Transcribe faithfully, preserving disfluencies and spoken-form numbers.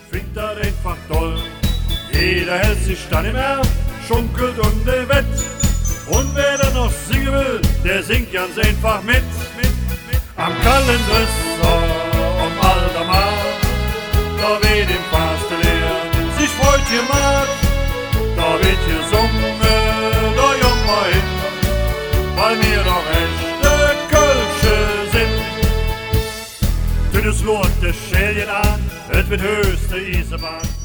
find das einfach toll. Jeder hält sich dann im Ärmel, schunkelt und der Wett. Und wer dann noch singen will, der singt ganz einfach mit. mit, mit. Am Kalendresser, am alter Markt, da wird im Faste leer sich freut gemacht. Da wird gesungen, da jammer hin, weil wir doch echte Kölsche sind. Tünnes Lot, der Schälchen an, es wird höchste Eisenbahn.